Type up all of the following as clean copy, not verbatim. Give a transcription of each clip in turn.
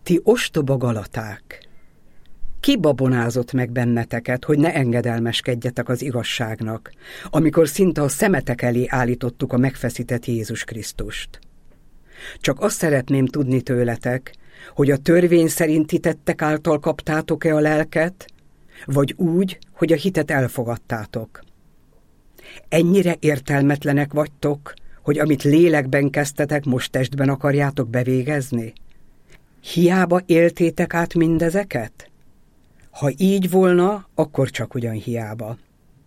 Ti ostoba Galaták! Ki babonázott meg benneteket, hogy ne engedelmeskedjetek az igazságnak, amikor szinte a szemetek elé állítottuk a megfeszített Jézus Krisztust? Csak azt szeretném tudni tőletek, hogy a törvény szerinti tettek által kaptátok-e a lelket, vagy úgy, hogy a hitet elfogadtátok. Ennyire értelmetlenek vagytok, hogy amit lélekben kezdtetek, most testben akarjátok bevégezni? Hiába éltétek át mindezeket? Ha így volna, akkor csak ugyan hiába.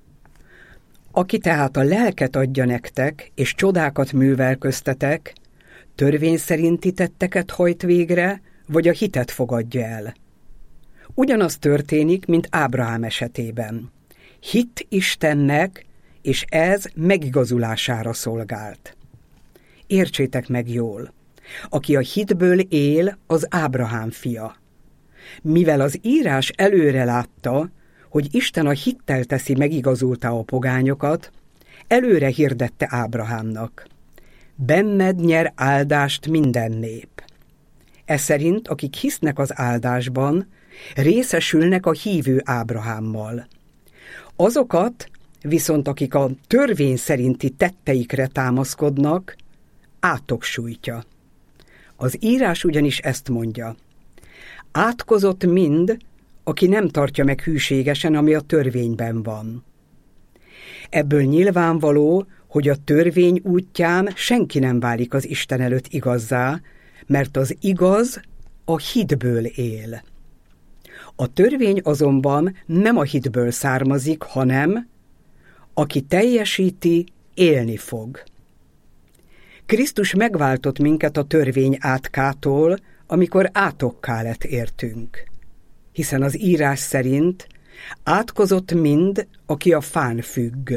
Aki tehát a lelket adja nektek, és csodákat művel köztetek, törvény szerinti tetteket hajt végre, vagy a hitet fogadja el. Ugyanaz történik, mint Ábrahám esetében. Hitt Istennek, és ez megigazulására szolgált. Értsétek meg jól, aki a hitből él, az Ábrahám fia. Mivel az írás előre látta, hogy Isten a hittel teszi megigazultá a pogányokat, előre hirdette Ábrahámnak: benned nyer áldást minden nép. Ez szerint, akik hisznek az áldásban, részesülnek a hívő Ábrahámmal. Azokat viszont, akik a törvény szerinti tetteikre támaszkodnak, átok sújtja. Az írás ugyanis ezt mondja: átkozott mind, aki nem tartja meg hűségesen, ami a törvényben van. Ebből nyilvánvaló, hogy a törvény útján senki nem válik az Isten előtt igazzá, mert az igaz a hitből él. A törvény azonban nem a hitből származik, hanem aki teljesíti, élni fog. Krisztus megváltott minket a törvény átkától, amikor átokká lett értünk. Hiszen az írás szerint átkozott mind, aki a fán függ.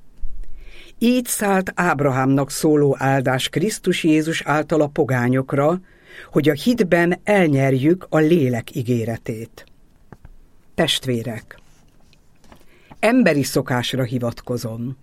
Így szállt Ábrahámnak szóló áldás Krisztus Jézus által a pogányokra, hogy a hitben elnyerjük a lélek ígéretét. Testvérek! Emberi szokásra hivatkozom.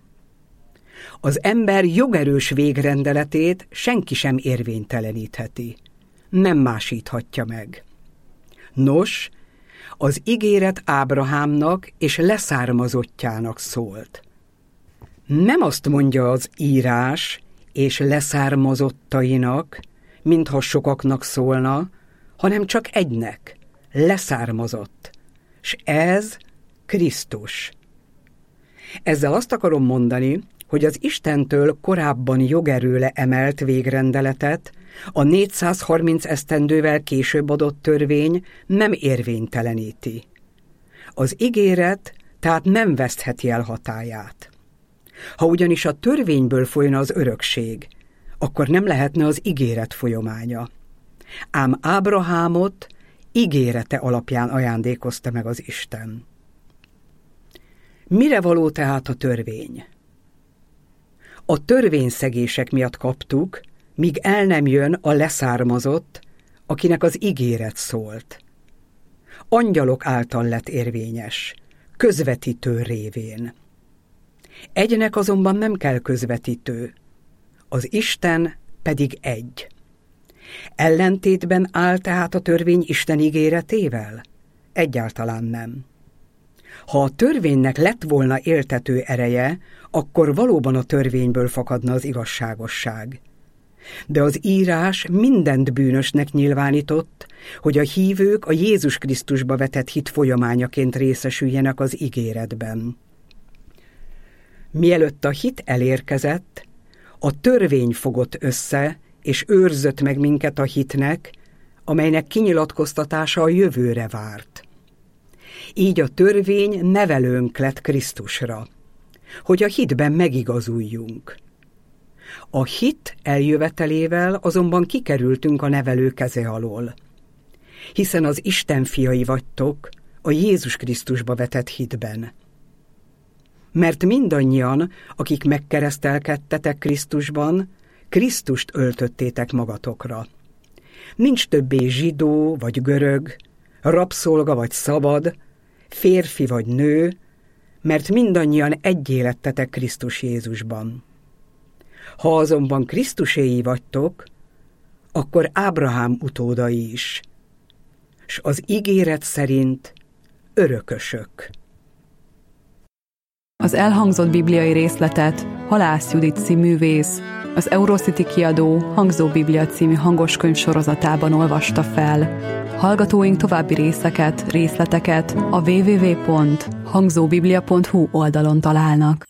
Az ember jogerős végrendeletét senki sem érvénytelenítheti. Nem másíthatja meg. Nos, az ígéret Ábrahámnak és leszármazottjának szólt. Nem azt mondja az írás és leszármazottainak, mintha sokaknak szólna, hanem csak egynek, leszármazott, s ez Krisztus. Ezzel azt akarom mondani, hogy az Istentől korábban jogerőle emelt végrendeletet a 430 esztendővel később adott törvény nem érvényteleníti. Az ígéret tehát nem vesztheti el hatályát. Ha ugyanis a törvényből folyna az örökség, akkor nem lehetne az ígéret folyamánya. Ám Ábrahámot ígérete alapján ajándékozta meg az Isten. Mire való tehát a törvény? A törvényszegések miatt kaptuk, míg el nem jön a leszármazott, akinek az ígéret szólt. Angyalok által lett érvényes, közvetítő révén. Egynek azonban nem kell közvetítő, az Isten pedig egy. Ellentétben áll tehát a törvény Isten ígéretével? Egyáltalán nem. Ha a törvénynek lett volna éltető ereje, akkor valóban a törvényből fakadna az igazságosság. De az írás mindent bűnösnek nyilvánított, hogy a hívők a Jézus Krisztusba vetett hit folyamányaként részesüljenek az ígéretben. Mielőtt a hit elérkezett, a törvény fogott össze, és őrzött meg minket a hitnek, amelynek kinyilatkoztatása a jövőre várt. Így a törvény nevelőnk lett Krisztusra, hogy a hitben megigazuljunk. A hit eljövetelével azonban kikerültünk a nevelő keze alól, hiszen az Isten fiai vagytok a Jézus Krisztusba vetett hitben. Mert mindannyian, akik megkeresztelkedtetek Krisztusban, Krisztust öltöttétek magatokra. Nincs többé zsidó vagy görög, rabszolga vagy szabad, férfi vagy nő, mert mindannyian egyé lettetek Krisztus Jézusban. Ha azonban Krisztuséi vagytok, akkor Ábrahám utódai is, s az ígéret szerint örökösök. Az elhangzott bibliai részletet Halász Judit színművész, az Eurocity kiadó Hangzó Biblia című hangoskönyv sorozatában olvasta fel. Hallgatóink további részleteket a www.hangzóbiblia.hu oldalon találnak.